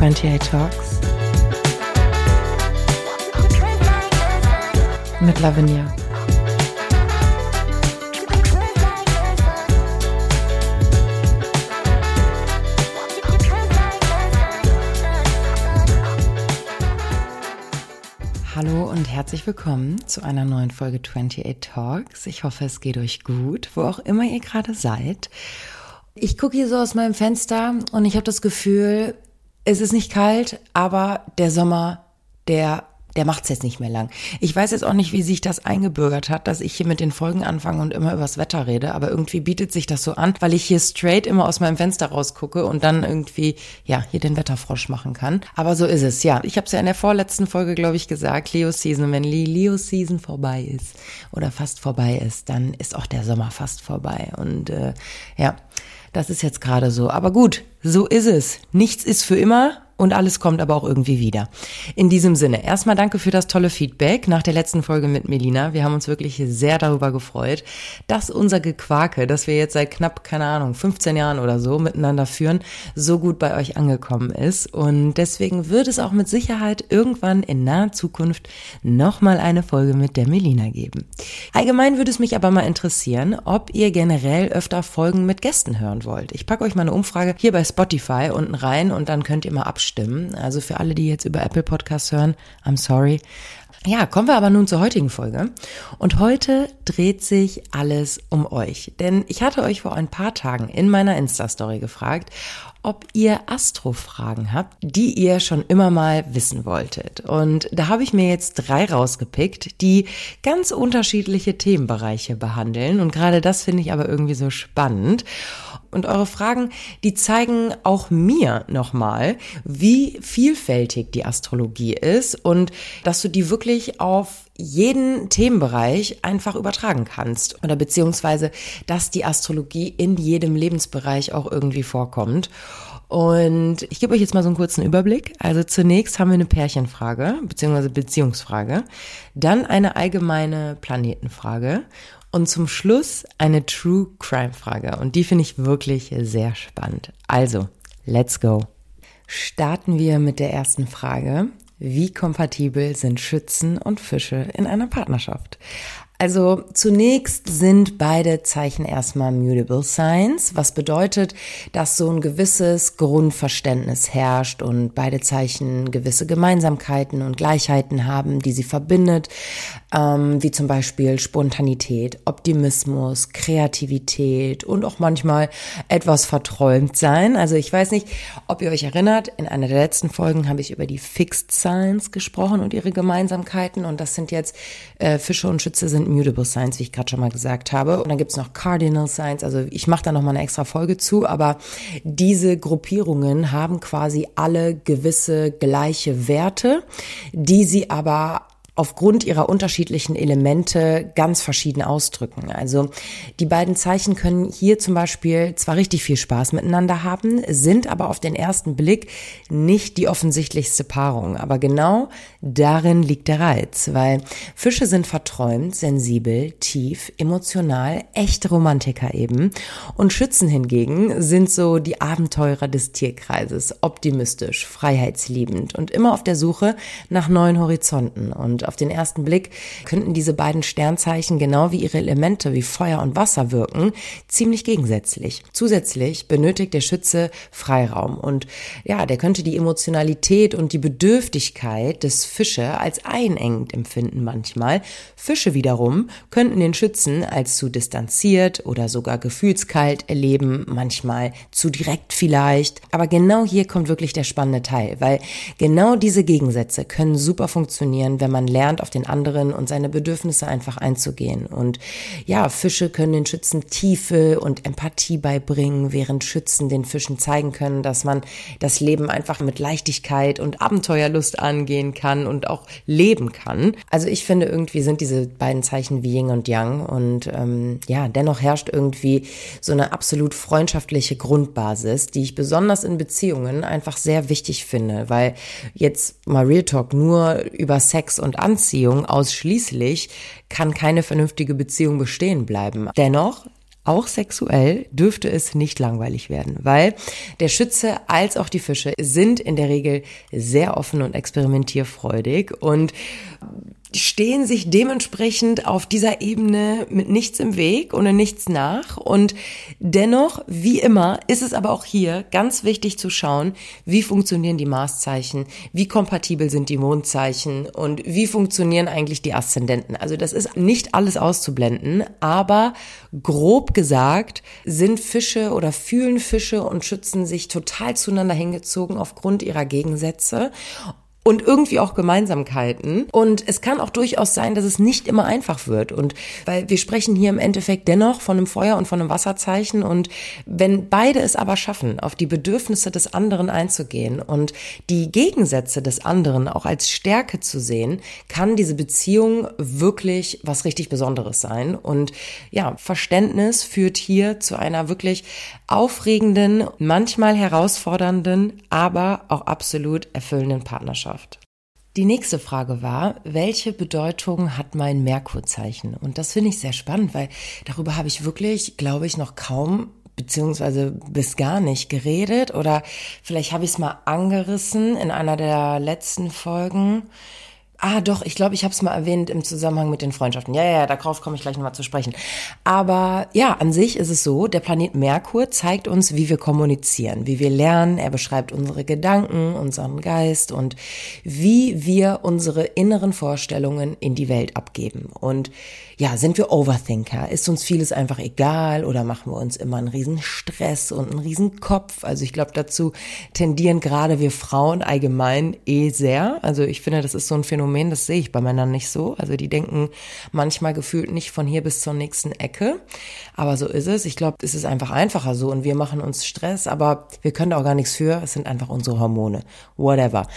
28 Talks mit Lavinia. Hallo und herzlich willkommen zu einer neuen Folge 28 Talks. Ich hoffe, es geht euch gut, wo auch immer ihr gerade seid. Ich gucke hier so aus meinem Fenster und ich habe das Gefühl, es ist nicht kalt, aber der Sommer, der macht's jetzt nicht mehr lang. Ich weiß jetzt auch nicht, wie sich das eingebürgert hat, dass ich hier mit den Folgen anfange und immer übers Wetter rede, aber irgendwie bietet sich das so an, weil ich hier straight immer aus meinem Fenster rausgucke und dann irgendwie, hier den Wetterfrosch machen kann. Aber so ist es, ja. Ich habe es ja in der vorletzten Folge, glaube ich, gesagt, Leo Season. Wenn Leo Season vorbei ist oder fast vorbei ist, dann ist auch der Sommer fast vorbei. Und das ist jetzt gerade so. Aber gut, so ist es. Nichts ist für immer. Und alles kommt aber auch irgendwie wieder. In diesem Sinne, erstmal danke für das tolle Feedback nach der letzten Folge mit Melina. Wir haben uns wirklich sehr darüber gefreut, dass unser Gequake, das wir jetzt seit knapp, 15 Jahren oder so miteinander führen, so gut bei euch angekommen ist. Und deswegen wird es auch mit Sicherheit irgendwann in naher Zukunft nochmal eine Folge mit der Melina geben. Allgemein würde es mich aber mal interessieren, ob ihr generell öfter Folgen mit Gästen hören wollt. Ich packe euch mal eine Umfrage hier bei Spotify unten rein und dann könnt ihr mal abstimmen. Also für alle, die jetzt über Apple Podcasts hören, I'm sorry. Ja, kommen wir aber nun zur heutigen Folge. Und heute dreht sich alles um euch. Denn ich hatte euch vor ein paar Tagen in meiner Insta-Story gefragt, ob ihr Astro-Fragen habt, die ihr schon immer mal wissen wolltet. Und da habe ich mir jetzt 3 rausgepickt, die ganz unterschiedliche Themenbereiche behandeln. Und gerade das finde ich aber irgendwie so spannend. Und eure Fragen, die zeigen auch mir nochmal, wie vielfältig die Astrologie ist und dass du die wirklich auf jeden Themenbereich einfach übertragen kannst oder beziehungsweise, dass die Astrologie in jedem Lebensbereich auch irgendwie vorkommt. Und ich gebe euch jetzt mal so einen kurzen Überblick. Also zunächst haben wir eine Pärchenfrage beziehungsweise Beziehungsfrage, dann eine allgemeine Planetenfrage und zum Schluss eine True Crime Frage. Und die finde ich wirklich sehr spannend. Also, let's go. Starten wir mit der ersten Frage. Wie kompatibel sind Schützen und Fische in einer Partnerschaft? Also zunächst sind beide Zeichen erstmal Mutable Signs, was bedeutet, dass so ein gewisses Grundverständnis herrscht und beide Zeichen gewisse Gemeinsamkeiten und Gleichheiten haben, die sie verbindet, wie zum Beispiel Spontanität, Optimismus, Kreativität und auch manchmal etwas verträumt sein. Also ich weiß nicht, ob ihr euch erinnert, in einer der letzten Folgen habe ich über die Fixed Signs gesprochen und ihre Gemeinsamkeiten und das sind jetzt Fische und Schütze sind Mutable Signs, wie ich gerade schon mal gesagt habe. Und dann gibt's noch Cardinal Signs, also ich mache da nochmal eine extra Folge zu, aber diese Gruppierungen haben quasi alle gewisse gleiche Werte, die sie aber aufgrund ihrer unterschiedlichen Elemente ganz verschieden ausdrücken. Also die beiden Zeichen können hier zum Beispiel zwar richtig viel Spaß miteinander haben, sind aber auf den ersten Blick nicht die offensichtlichste Paarung. Aber genau darin liegt der Reiz, weil Fische sind verträumt, sensibel, tief, emotional, echte Romantiker eben. Und Schützen hingegen sind so die Abenteurer des Tierkreises, optimistisch, freiheitsliebend und immer auf der Suche nach neuen Horizonten. Und auf den ersten Blick könnten diese beiden Sternzeichen genau wie ihre Elemente wie Feuer und Wasser wirken, ziemlich gegensätzlich. Zusätzlich benötigt der Schütze Freiraum und der könnte die Emotionalität und die Bedürftigkeit des Fische als einengend empfinden manchmal. Fische wiederum könnten den Schützen als zu distanziert oder sogar gefühlskalt erleben, manchmal zu direkt vielleicht. Aber genau hier kommt wirklich der spannende Teil, weil genau diese Gegensätze können super funktionieren, wenn man lernt, auf den anderen und seine Bedürfnisse einfach einzugehen. Und Fische können den Schützen Tiefe und Empathie beibringen, während Schützen den Fischen zeigen können, dass man das Leben einfach mit Leichtigkeit und Abenteuerlust angehen kann und auch leben kann. Also ich finde, irgendwie sind diese beiden Zeichen wie Yin und Yang und dennoch herrscht irgendwie so eine absolut freundschaftliche Grundbasis, die ich besonders in Beziehungen einfach sehr wichtig finde, weil jetzt mal Real Talk, nur über Sex und Anziehung ausschließlich kann keine vernünftige Beziehung bestehen bleiben. Dennoch auch sexuell dürfte es nicht langweilig werden, weil der Schütze als auch die Fische sind in der Regel sehr offen und experimentierfreudig und stehen sich dementsprechend auf dieser Ebene mit nichts im Weg und in nichts nach. Und dennoch, wie immer, ist es aber auch hier ganz wichtig zu schauen, wie funktionieren die Marszeichen, wie kompatibel sind die Mondzeichen und wie funktionieren eigentlich die Aszendenten. Also das ist nicht alles auszublenden, aber grob gesagt sind Fische oder fühlen Fische und Schützen sich total zueinander hingezogen aufgrund ihrer Gegensätze. Und irgendwie auch Gemeinsamkeiten. Und es kann auch durchaus sein, dass es nicht immer einfach wird. Und weil wir sprechen hier im Endeffekt dennoch von einem Feuer- und von einem Wasserzeichen. Und wenn beide es aber schaffen, auf die Bedürfnisse des anderen einzugehen und die Gegensätze des anderen auch als Stärke zu sehen, kann diese Beziehung wirklich was richtig Besonderes sein. Und ja, Verständnis führt hier zu einer wirklich aufregenden, manchmal herausfordernden, aber auch absolut erfüllenden Partnerschaft. Die nächste Frage war, welche Bedeutung hat mein Merkurzeichen? Und das finde ich sehr spannend, weil darüber habe ich wirklich, glaube ich, noch kaum beziehungsweise bis gar nicht geredet oder vielleicht habe ich es mal angerissen in einer der letzten Folgen. Doch, ich glaube, ich habe es mal erwähnt im Zusammenhang mit den Freundschaften. Ja, darauf komme ich gleich nochmal zu sprechen. Aber ja, an sich ist es so, der Planet Merkur zeigt uns, wie wir kommunizieren, wie wir lernen. Er beschreibt unsere Gedanken, unseren Geist und wie wir unsere inneren Vorstellungen in die Welt abgeben. Und ja, sind wir Overthinker? Ist uns vieles einfach egal oder machen wir uns immer einen riesen Stress und einen riesen Kopf? Also ich glaube, dazu tendieren gerade wir Frauen allgemein sehr. Also ich finde, das ist so ein Phänomen, das sehe ich bei Männern nicht so. Also die denken manchmal gefühlt nicht von hier bis zur nächsten Ecke. Aber so ist es. Ich glaube, es ist einfach einfacher so und wir machen uns Stress, aber wir können da auch gar nichts für. Es sind einfach unsere Hormone. Whatever.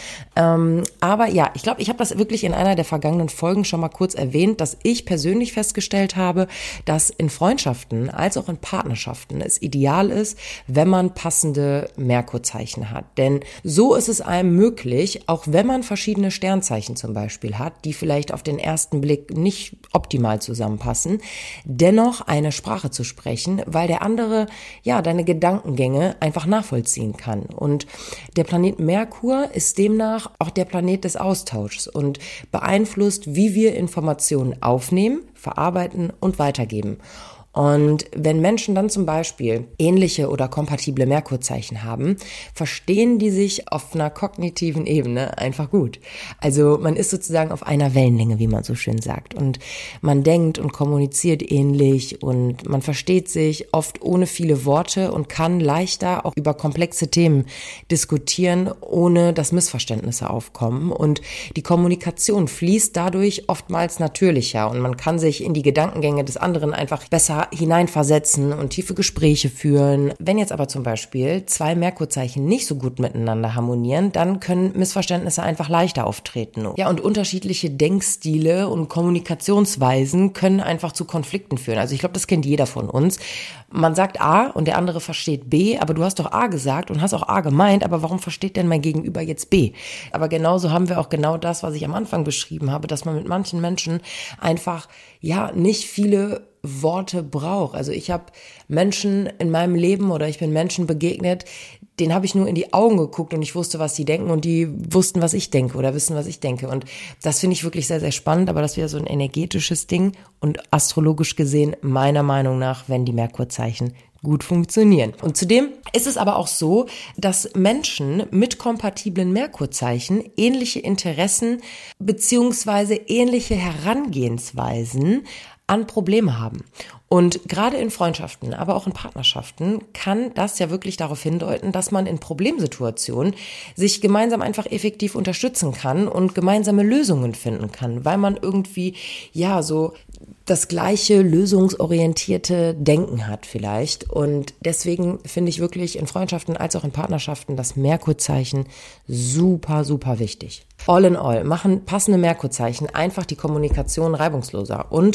Aber ja, ich glaube, ich habe das wirklich in einer der vergangenen Folgen schon mal kurz erwähnt, dass ich persönlich festgestellt habe, dass in Freundschaften als auch in Partnerschaften es ideal ist, wenn man passende Merkurzeichen hat. Denn so ist es einem möglich, auch wenn man verschiedene Sternzeichen zum Beispiel hat, die vielleicht auf den ersten Blick nicht optimal zusammenpassen, dennoch eine Sprache zu sprechen, weil der andere ja deine Gedankengänge einfach nachvollziehen kann. Und der Planet Merkur ist demnach auch der Planet des Austauschs und beeinflusst, wie wir Informationen aufnehmen, verarbeiten und weitergeben. Und wenn Menschen dann zum Beispiel ähnliche oder kompatible Merkurzeichen haben, verstehen die sich auf einer kognitiven Ebene einfach gut. Also man ist sozusagen auf einer Wellenlänge, wie man so schön sagt. Und man denkt und kommuniziert ähnlich und man versteht sich oft ohne viele Worte und kann leichter auch über komplexe Themen diskutieren, ohne dass Missverständnisse aufkommen. Und die Kommunikation fließt dadurch oftmals natürlicher und man kann sich in die Gedankengänge des anderen einfach besser hineinversetzen und tiefe Gespräche führen. Wenn jetzt aber zum Beispiel zwei Merkurzeichen nicht so gut miteinander harmonieren, dann können Missverständnisse einfach leichter auftreten. Ja, und unterschiedliche Denkstile und Kommunikationsweisen können einfach zu Konflikten führen. Also ich glaube, das kennt jeder von uns. Man sagt A und der andere versteht B, aber du hast doch A gesagt und hast auch A gemeint, aber warum versteht denn mein Gegenüber jetzt B? Aber genauso haben wir auch genau das, was ich am Anfang beschrieben habe, dass man mit manchen Menschen einfach ja nicht viele Worte braucht. Also ich habe Menschen in meinem Leben oder ich bin Menschen begegnet, denen habe ich nur in die Augen geguckt und ich wusste, was die denken und die wussten, was ich denke oder wissen, was ich denke. Und das finde ich wirklich sehr, sehr spannend, aber das wäre so ein energetisches Ding und astrologisch gesehen meiner Meinung nach, wenn die Merkurzeichen gut funktionieren. Und zudem ist es aber auch so, dass Menschen mit kompatiblen Merkurzeichen ähnliche Interessen beziehungsweise ähnliche Herangehensweisen an Probleme haben. Und gerade in Freundschaften, aber auch in Partnerschaften kann das ja wirklich darauf hindeuten, dass man in Problemsituationen sich gemeinsam einfach effektiv unterstützen kann und gemeinsame Lösungen finden kann, weil man irgendwie ja so das gleiche lösungsorientierte Denken hat vielleicht. Und deswegen finde ich wirklich in Freundschaften als auch in Partnerschaften das Merkurzeichen super, super wichtig. All in all machen passende Merkurzeichen einfach die Kommunikation reibungsloser und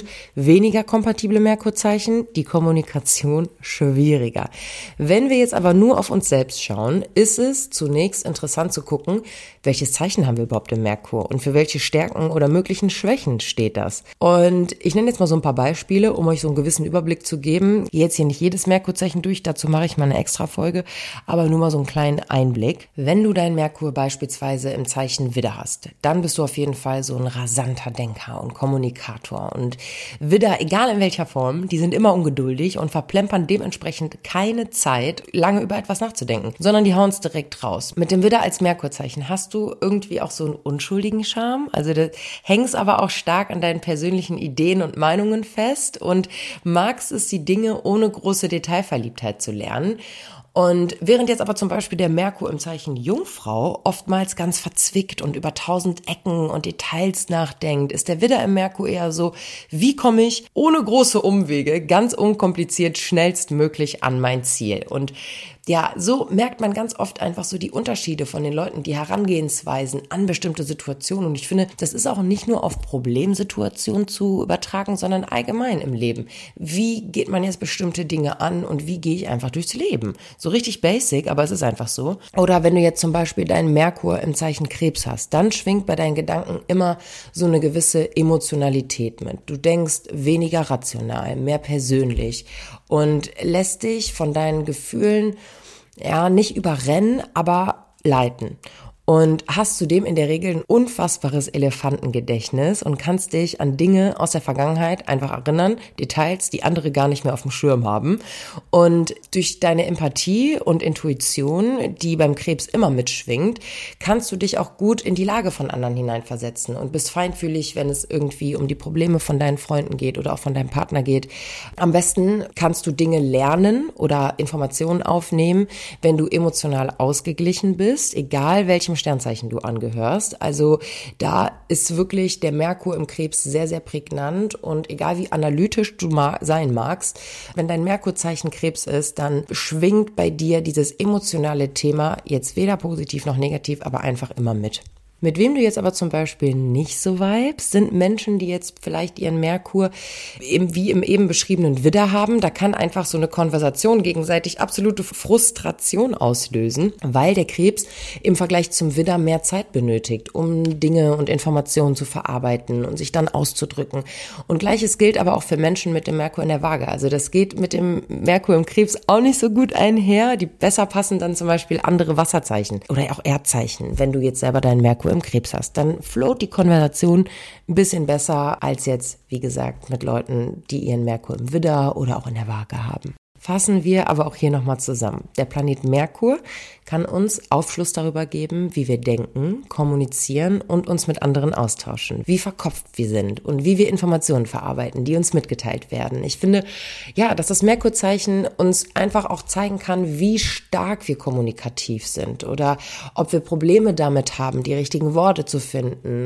weniger kompatible Merkurzeichen, die Kommunikation schwieriger. Wenn wir jetzt aber nur auf uns selbst schauen, ist es zunächst interessant zu gucken, welches Zeichen haben wir überhaupt im Merkur und für welche Stärken oder möglichen Schwächen steht das. Und ich nenne jetzt mal so ein paar Beispiele, um euch so einen gewissen Überblick zu geben. Jetzt hier nicht jedes Merkurzeichen durch, dazu mache ich mal eine extra Folge, aber nur mal so einen kleinen Einblick. Wenn du deinen Merkur beispielsweise im Zeichen Widder hast, dann bist du auf jeden Fall so ein rasanter Denker und Kommunikator. Und Widder, egal in welcher Form, die sind immer ungeduldig und verplempern dementsprechend keine Zeit, lange über etwas nachzudenken, sondern die hauen es direkt raus. Mit dem Widder als Merkurzeichen hast du irgendwie auch so einen unschuldigen Charme. Also du hängst aber auch stark an deinen persönlichen Ideen und Meinungen fest und magst es, die Dinge ohne große Detailverliebtheit zu lernen. Und während jetzt aber zum Beispiel der Merkur im Zeichen Jungfrau oftmals ganz verzwickt und über 1000 Ecken und Details nachdenkt, ist der Widder im Merkur eher so, wie komme ich ohne große Umwege, ganz unkompliziert, schnellstmöglich an mein Ziel? Und ja, so merkt man ganz oft einfach so die Unterschiede von den Leuten, die Herangehensweisen an bestimmte Situationen. Und ich finde, das ist auch nicht nur auf Problemsituationen zu übertragen, sondern allgemein im Leben. Wie geht man jetzt bestimmte Dinge an und wie gehe ich einfach durchs Leben? So richtig basic, aber es ist einfach so. Oder wenn du jetzt zum Beispiel deinen Merkur im Zeichen Krebs hast, dann schwingt bei deinen Gedanken immer so eine gewisse Emotionalität mit. Du denkst weniger rational, mehr persönlich und lässt dich von deinen Gefühlen nicht überrennen, aber leiten. Und hast zudem in der Regel ein unfassbares Elefantengedächtnis und kannst dich an Dinge aus der Vergangenheit einfach erinnern, Details, die andere gar nicht mehr auf dem Schirm haben. Und durch deine Empathie und Intuition, die beim Krebs immer mitschwingt, kannst du dich auch gut in die Lage von anderen hineinversetzen und bist feinfühlig, wenn es irgendwie um die Probleme von deinen Freunden geht oder auch von deinem Partner geht. Am besten kannst du Dinge lernen oder Informationen aufnehmen, wenn du emotional ausgeglichen bist, egal welchem Sternzeichen du angehörst. Also da ist wirklich der Merkur im Krebs sehr, sehr prägnant und egal wie analytisch du sein magst, wenn dein Merkurzeichen Krebs ist, dann schwingt bei dir dieses emotionale Thema jetzt weder positiv noch negativ, aber einfach immer mit. Mit wem du jetzt aber zum Beispiel nicht so vibest, sind Menschen, die jetzt vielleicht ihren Merkur wie im eben beschriebenen Widder haben. Da kann einfach so eine Konversation gegenseitig absolute Frustration auslösen, weil der Krebs im Vergleich zum Widder mehr Zeit benötigt, um Dinge und Informationen zu verarbeiten und sich dann auszudrücken. Und Gleiches gilt aber auch für Menschen mit dem Merkur in der Waage. Also das geht mit dem Merkur im Krebs auch nicht so gut einher. Die besser passen dann zum Beispiel andere Wasserzeichen oder auch Erdzeichen, wenn du jetzt selber deinen Merkur im Krebs hast, dann float die Konversation ein bisschen besser als jetzt, wie gesagt, mit Leuten, die ihren Merkur im Widder oder auch in der Waage haben. Fassen wir aber auch hier nochmal zusammen. Der Planet Merkur kann uns Aufschluss darüber geben, wie wir denken, kommunizieren und uns mit anderen austauschen, wie verkopft wir sind und wie wir Informationen verarbeiten, die uns mitgeteilt werden. Ich finde, ja, dass das Merkurzeichen uns einfach auch zeigen kann, wie stark wir kommunikativ sind oder ob wir Probleme damit haben, die richtigen Worte zu finden,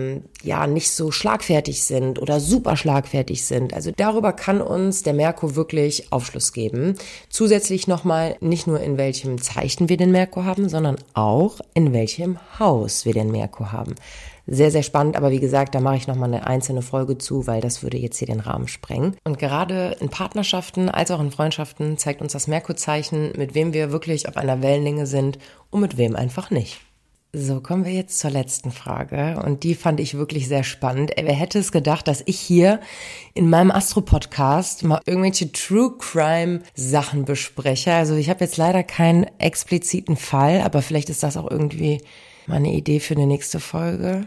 nicht so schlagfertig sind oder super schlagfertig sind. Also darüber kann uns der Merkur wirklich Aufschluss geben. Zusätzlich nochmal nicht nur in welchem Zeichen wir den Merkur haben, sondern auch in welchem Haus wir den Merkur haben. Sehr, sehr spannend, aber wie gesagt, da mache ich nochmal eine einzelne Folge zu, weil das würde jetzt hier den Rahmen sprengen. Und gerade in Partnerschaften als auch in Freundschaften zeigt uns das Merkurzeichen, mit wem wir wirklich auf einer Wellenlänge sind und mit wem einfach nicht. So, kommen wir jetzt zur letzten Frage und die fand ich wirklich sehr spannend. Wer hätte es gedacht, dass ich hier in meinem Astro-Podcast mal irgendwelche True-Crime-Sachen bespreche. Also ich habe jetzt leider keinen expliziten Fall, aber vielleicht ist das auch irgendwie mal eine Idee für eine nächste Folge.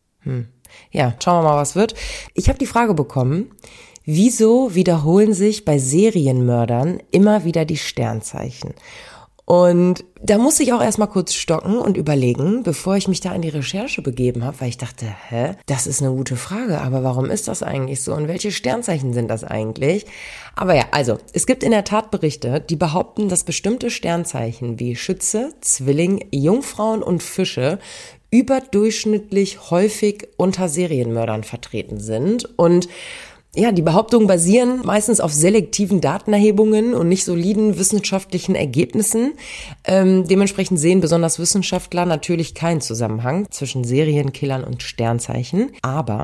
Ja, schauen wir mal, was wird. Ich habe die Frage bekommen, wieso wiederholen sich bei Serienmördern immer wieder die Sternzeichen? Und da musste ich auch erstmal kurz stocken und überlegen, bevor ich mich da in die Recherche begeben habe, weil ich dachte, das ist eine gute Frage, aber warum ist das eigentlich so und welche Sternzeichen sind das eigentlich? Aber ja, also es gibt in der Tat Berichte, die behaupten, dass bestimmte Sternzeichen wie Schütze, Zwilling, Jungfrauen und Fische überdurchschnittlich häufig unter Serienmördern vertreten sind und ja, die Behauptungen basieren meistens auf selektiven Datenerhebungen und nicht soliden wissenschaftlichen Ergebnissen. Dementsprechend sehen besonders Wissenschaftler natürlich keinen Zusammenhang zwischen Serienkillern und Sternzeichen. Aber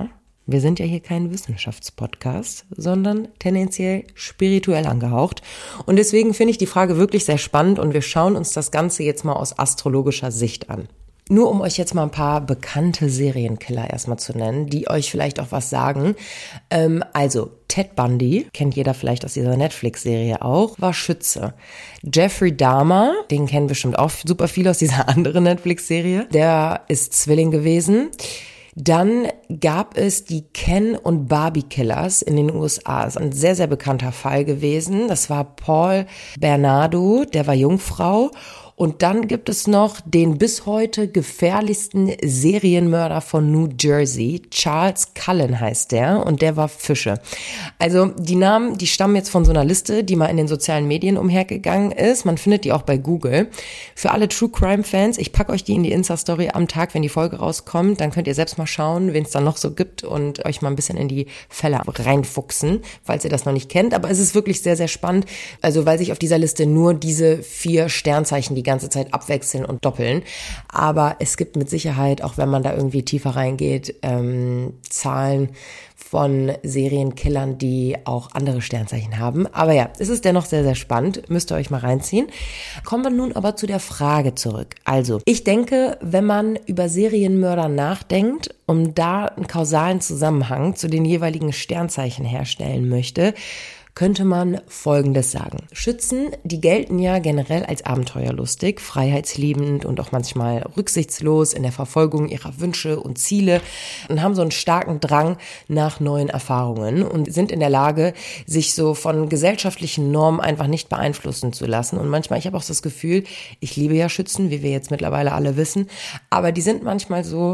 Wir sind ja hier kein Wissenschaftspodcast, sondern tendenziell spirituell angehaucht. Und deswegen finde ich die Frage wirklich sehr spannend und wir schauen uns das Ganze jetzt mal aus astrologischer Sicht an. Nur um euch jetzt mal ein paar bekannte Serienkiller erstmal zu nennen, die euch vielleicht auch was sagen. Also Ted Bundy, kennt jeder vielleicht aus dieser Netflix-Serie auch, war Schütze. Jeffrey Dahmer, den kennen bestimmt auch super viele aus dieser anderen Netflix-Serie, der ist Zwilling gewesen. Dann gab es die Ken- und Barbie-Killers in den USA. Das ist ein sehr, sehr bekannter Fall gewesen. Das war Paul Bernardo, der war Jungfrau. Und dann gibt es noch den bis heute gefährlichsten Serienmörder von New Jersey. Charles Cullen heißt der und der war Fische. Also die Namen, die stammen jetzt von so einer Liste, die mal in den sozialen Medien umhergegangen ist. Man findet die auch bei Google. Für alle True Crime Fans, ich packe euch die in die Insta-Story am Tag, wenn die Folge rauskommt. Dann könnt ihr selbst mal schauen, wen es dann noch so gibt und euch mal ein bisschen in die Fälle reinfuchsen, falls ihr das noch nicht kennt. Aber es ist wirklich sehr, sehr spannend. Also weil sich auf dieser Liste nur diese 4 Sternzeichen die ganze Zeit abwechseln und doppeln. Aber es gibt mit Sicherheit, auch wenn man da irgendwie tiefer reingeht, Zahlen von Serienkillern, die auch andere Sternzeichen haben. Aber ja, es ist dennoch sehr, sehr spannend. Müsst ihr euch mal reinziehen. Kommen wir nun aber zu der Frage zurück. Also, ich denke, wenn man über Serienmörder nachdenkt, um da einen kausalen Zusammenhang zu den jeweiligen Sternzeichen herstellen möchte, könnte man Folgendes sagen. Schützen, die gelten ja generell als abenteuerlustig, freiheitsliebend und auch manchmal rücksichtslos in der Verfolgung ihrer Wünsche und Ziele und haben so einen starken Drang nach neuen Erfahrungen und sind in der Lage, sich so von gesellschaftlichen Normen einfach nicht beeinflussen zu lassen. Und manchmal, ich habe auch das Gefühl, ich liebe ja Schützen, wie wir jetzt mittlerweile alle wissen, aber die sind manchmal so,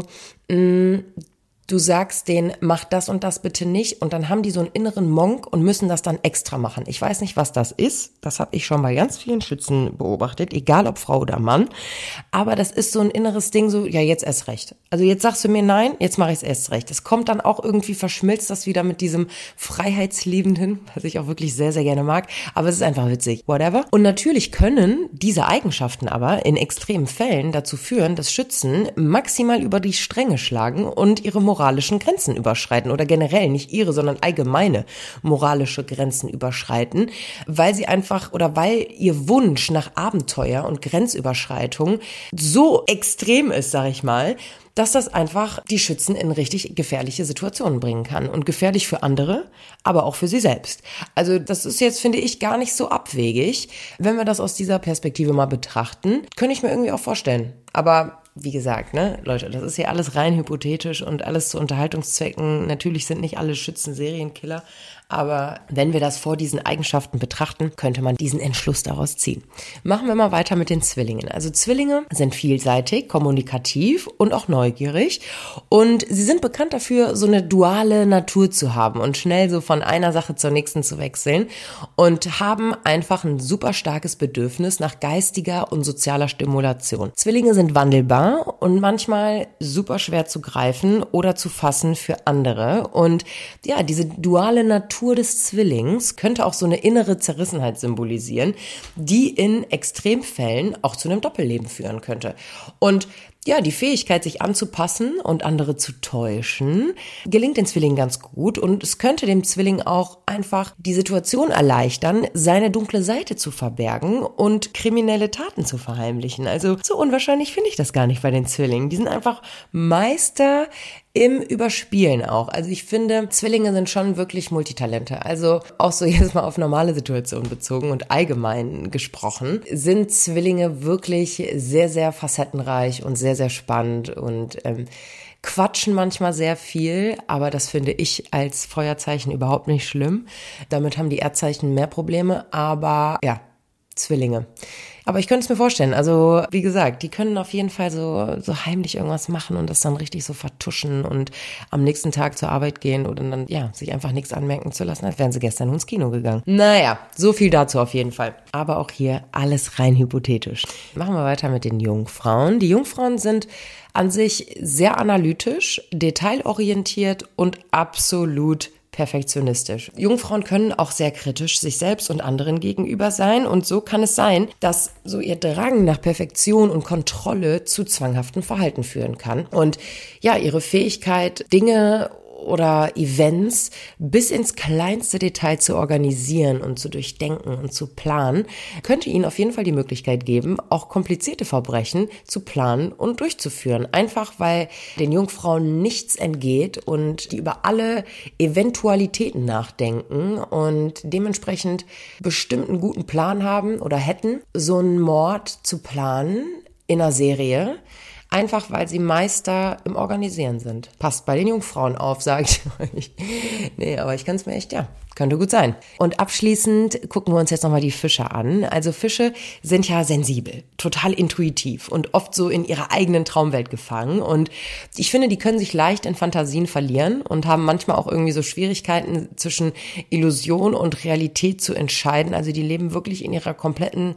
du sagst denen, mach das und das bitte nicht und dann haben die so einen inneren Monk und müssen das dann extra machen. Ich weiß nicht, was das ist. Das habe ich schon bei ganz vielen Schützen beobachtet, egal ob Frau oder Mann. Aber das ist so ein inneres Ding, so, ja, jetzt erst recht. Also jetzt sagst du mir nein, jetzt mache ich es erst recht. Das kommt dann auch irgendwie, verschmilzt das wieder mit diesem Freiheitsliebenden, was ich auch wirklich sehr, sehr gerne mag. Aber es ist einfach witzig, whatever. Und natürlich können diese Eigenschaften aber in extremen Fällen dazu führen, dass Schützen maximal über die Stränge schlagen und ihre moralischen Grenzen überschreiten oder generell nicht ihre, sondern allgemeine moralische Grenzen überschreiten, weil sie einfach oder weil ihr Wunsch nach Abenteuer und Grenzüberschreitung so extrem ist, sag ich mal, dass das einfach die Schützen in richtig gefährliche Situationen bringen kann und gefährlich für andere, aber auch für sie selbst. Also das ist jetzt, finde ich, gar nicht so abwegig. Wenn wir das aus dieser Perspektive mal betrachten, könnte ich mir irgendwie auch vorstellen. Aber wie gesagt, ne, Leute, das ist hier alles rein hypothetisch und alles zu Unterhaltungszwecken. Natürlich sind nicht alle Schützen Serienkiller, aber wenn wir das vor diesen Eigenschaften betrachten, könnte man diesen Entschluss daraus ziehen. Machen wir mal weiter mit den Zwillingen. Also Zwillinge sind vielseitig, kommunikativ und auch neugierig und sie sind bekannt dafür, so eine duale Natur zu haben und schnell so von einer Sache zur nächsten zu wechseln und haben einfach ein super starkes Bedürfnis nach geistiger und sozialer Stimulation. Zwillinge sind wandelbar und manchmal super schwer zu greifen oder zu fassen für andere. Und ja, diese duale Natur des Zwillings könnte auch so eine innere Zerrissenheit symbolisieren, die in Extremfällen auch zu einem Doppelleben führen könnte. Und ja, die Fähigkeit, sich anzupassen und andere zu täuschen, gelingt den Zwillingen ganz gut und es könnte dem Zwilling auch einfach die Situation erleichtern, seine dunkle Seite zu verbergen und kriminelle Taten zu verheimlichen. Also so unwahrscheinlich finde ich das gar nicht bei den Zwillingen. Die sind einfach Meister im Überspielen auch. Also ich finde, Zwillinge sind schon wirklich Multitalente. Also auch so jetzt mal auf normale Situationen bezogen und allgemein gesprochen, sind Zwillinge wirklich sehr, sehr facettenreich und sehr, sehr spannend und quatschen manchmal sehr viel, aber das finde ich als Feuerzeichen überhaupt nicht schlimm. Damit haben die Erdzeichen mehr Probleme, aber ja, Zwillinge. Aber ich könnte es mir vorstellen, also wie gesagt, die können auf jeden Fall so heimlich irgendwas machen und das dann richtig so vertuschen und am nächsten Tag zur Arbeit gehen oder dann, ja, sich einfach nichts anmerken zu lassen, als wären sie gestern nur ins Kino gegangen. Naja, so viel dazu auf jeden Fall. Aber auch hier alles rein hypothetisch. Machen wir weiter mit den Jungfrauen. Die Jungfrauen sind an sich sehr analytisch, detailorientiert und absolut perfektionistisch. Jungfrauen können auch sehr kritisch sich selbst und anderen gegenüber sein und so kann es sein, dass so ihr Drang nach Perfektion und Kontrolle zu zwanghaftem Verhalten führen kann und ja, ihre Fähigkeit, Dinge oder Events bis ins kleinste Detail zu organisieren und zu durchdenken und zu planen, könnte ihnen auf jeden Fall die Möglichkeit geben, auch komplizierte Verbrechen zu planen und durchzuführen. Einfach weil den Jungfrauen nichts entgeht und die über alle Eventualitäten nachdenken und dementsprechend bestimmt einen guten Plan haben oder hätten, so einen Mord zu planen in einer Serie. Einfach, weil sie Meister im Organisieren sind. Passt bei den Jungfrauen auf, sage ich euch. Nee, aber ich kann es mir echt, könnte gut sein. Und abschließend gucken wir uns jetzt nochmal die Fische an. Also Fische sind ja sensibel, total intuitiv und oft so in ihrer eigenen Traumwelt gefangen. Und ich finde, die können sich leicht in Fantasien verlieren und haben manchmal auch irgendwie so Schwierigkeiten zwischen Illusion und Realität zu entscheiden. Also die leben wirklich in ihrer kompletten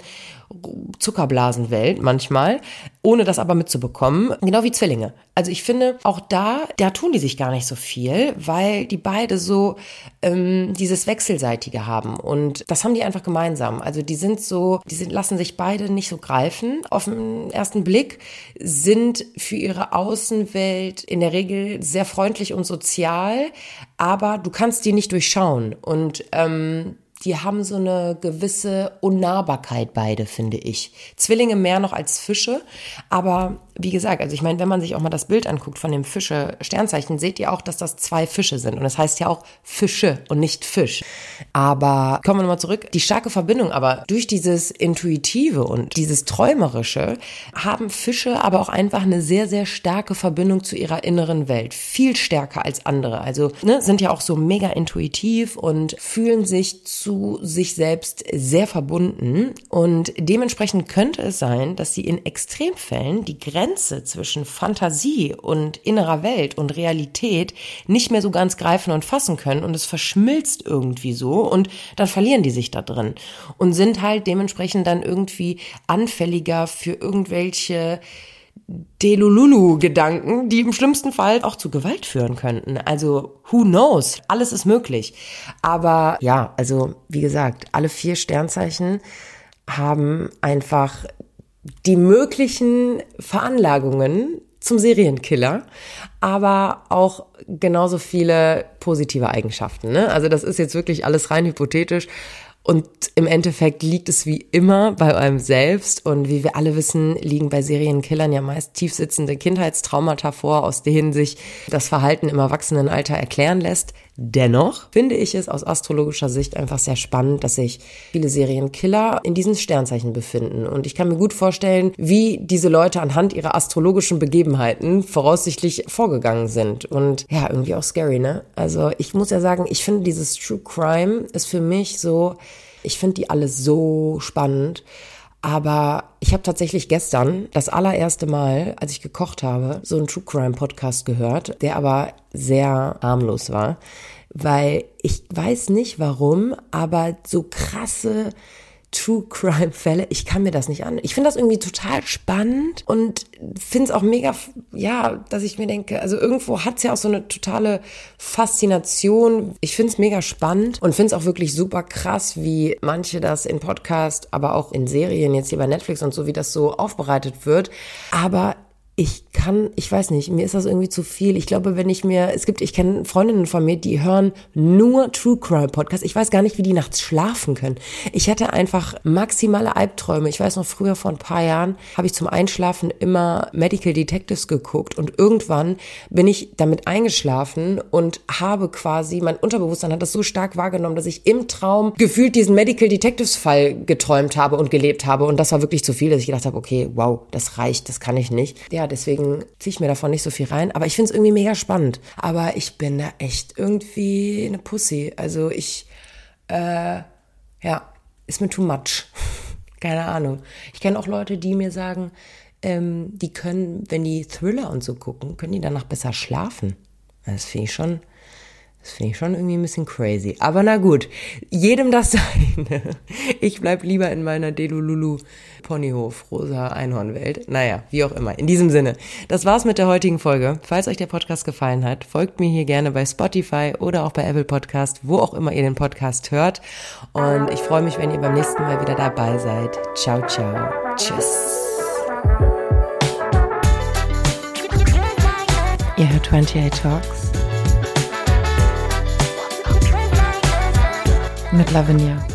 Zuckerblasenwelt manchmal, ohne das aber mitzubekommen, genau wie Zwillinge. Also ich finde, auch da tun die sich gar nicht so viel, weil die beide so dieses Wechselseitige haben und das haben die einfach gemeinsam. Also die lassen sich beide nicht so greifen auf den ersten Blick, sind für ihre Außenwelt in der Regel sehr freundlich und sozial, aber du kannst die nicht durchschauen und die haben so eine gewisse Unnahbarkeit beide, finde ich. Zwillinge mehr noch als Fische, aber wie gesagt, also ich meine, wenn man sich auch mal das Bild anguckt von dem Fische-Sternzeichen, seht ihr auch, dass das 2 Fische sind und das heißt ja auch Fische und nicht Fisch. Aber kommen wir nochmal zurück, die starke Verbindung aber durch dieses Intuitive und dieses Träumerische haben Fische aber auch einfach eine sehr, sehr starke Verbindung zu ihrer inneren Welt. Viel stärker als andere. Also sind ja auch so mega intuitiv und fühlen sich zu sich selbst sehr verbunden und dementsprechend könnte es sein, dass sie in Extremfällen die Grenze zwischen Fantasie und innerer Welt und Realität nicht mehr so ganz greifen und fassen können und es verschmilzt irgendwie so und dann verlieren die sich da drin und sind halt dementsprechend dann irgendwie anfälliger für irgendwelche Delululu-Gedanken, die im schlimmsten Fall auch zu Gewalt führen könnten. Also, who knows? Alles ist möglich. Aber ja, also wie gesagt, alle 4 Sternzeichen haben einfach die möglichen Veranlagungen zum Serienkiller, aber auch genauso viele positive Eigenschaften. Ne? Also das ist jetzt wirklich alles rein hypothetisch. Und im Endeffekt liegt es wie immer bei einem selbst und wie wir alle wissen, liegen bei Serienkillern ja meist tiefsitzende Kindheitstraumata vor, aus denen sich das Verhalten im Erwachsenenalter erklären lässt. Dennoch finde ich es aus astrologischer Sicht einfach sehr spannend, dass sich viele Serienkiller in diesen Sternzeichen befinden. Und ich kann mir gut vorstellen, wie diese Leute anhand ihrer astrologischen Begebenheiten voraussichtlich vorgegangen sind. Und ja, irgendwie auch scary, ne? Also ich muss ja sagen, ich finde dieses True Crime ist für mich so, ich finde die alle so spannend. Aber ich habe tatsächlich gestern das allererste Mal, als ich gekocht habe, so einen True Crime Podcast gehört, der aber sehr harmlos war, weil ich weiß nicht warum, aber so krasse True Crime Fälle, ich kann mir das nicht an. Ich finde das irgendwie total spannend und finde es auch mega, ja, dass ich mir denke, also irgendwo hat es ja auch so eine totale Faszination. Ich finde es mega spannend und finde es auch wirklich super krass, wie manche das in Podcast, aber auch in Serien, jetzt hier bei Netflix und so, wie das so aufbereitet wird. Aber ich weiß nicht, mir ist das irgendwie zu viel. Ich glaube, ich kenne Freundinnen von mir, die hören nur True Crime Podcasts. Ich weiß gar nicht, wie die nachts schlafen können. Ich hatte einfach maximale Albträume. Ich weiß noch, früher vor ein paar Jahren habe ich zum Einschlafen immer Medical Detectives geguckt und irgendwann bin ich damit eingeschlafen und habe quasi, mein Unterbewusstsein hat das so stark wahrgenommen, dass ich im Traum gefühlt diesen Medical Detectives Fall geträumt habe und gelebt habe und das war wirklich zu viel, dass ich gedacht habe, okay, wow, das reicht, das kann ich nicht. Ja, deswegen ziehe ich mir davon nicht so viel rein. Aber ich finde es irgendwie mega spannend. Aber ich bin da echt irgendwie eine Pussy. Also ist mir too much. Keine Ahnung. Ich kenne auch Leute, die mir sagen, die können, wenn die Thriller und so gucken, können die danach besser schlafen. Das finde ich schon irgendwie ein bisschen crazy. Aber na gut, jedem das seine. Ich bleib lieber in meiner Delululu Ponyhof rosa Einhornwelt. Naja, wie auch immer. In diesem Sinne, das war's mit der heutigen Folge. Falls euch der Podcast gefallen hat, folgt mir hier gerne bei Spotify oder auch bei Apple Podcast, wo auch immer ihr den Podcast hört. Und ich freue mich, wenn ihr beim nächsten Mal wieder dabei seid. Ciao, ciao. Tschüss. Ihr hört 28 Talks. mit Lavinia.